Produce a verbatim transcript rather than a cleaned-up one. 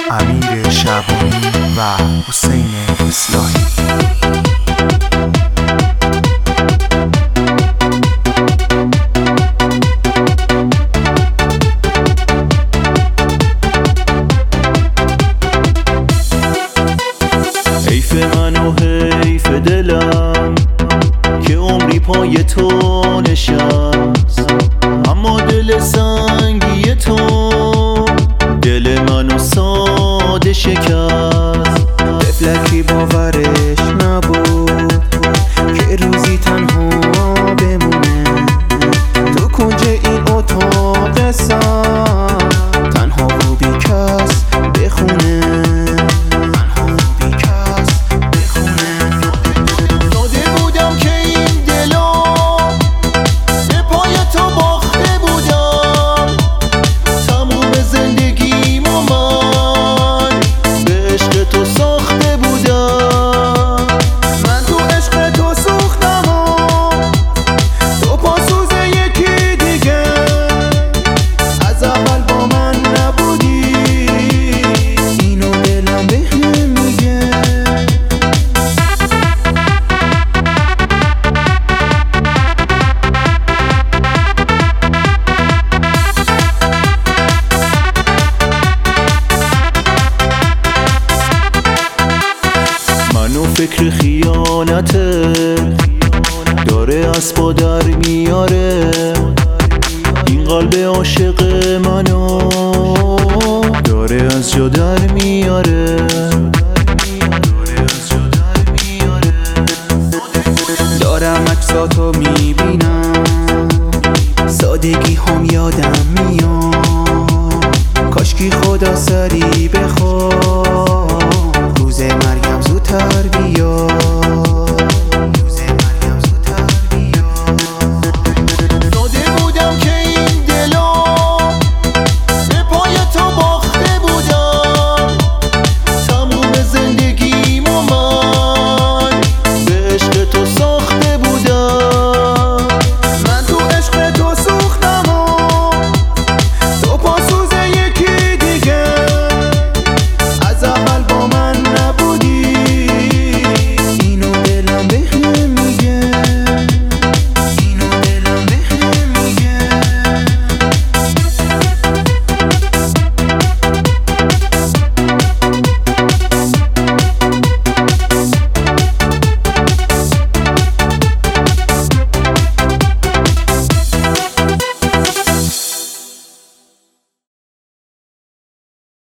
امیر شعبانی و حسین اصلاحی. حیف من و حیف دلم که عمری پای تو نشست، اما دل سنگی تو دل منو ساده شکست. طفلکی باورش نبود که روزی تنها بمونه تو کنج این اتاق سر، تنها و بی کس بخونه، تنها و بی کس بخونه. داده بودم که این دلا به پای تو باخته بودم، تموم زندگیمو من به عشق تو ساخته بودم. من تو عشق تو سوختم و تو پاسوز یکی دیگه، از اول با من نبودی اینو دلم بهم میگه. منو فکر خیانته داره از پا در میاره، این قلب عاشق منو داره از جا در میاره. دارم عکساتو میبینم، سادگی هم یادم میاد، کاشکی خدا سری بخواد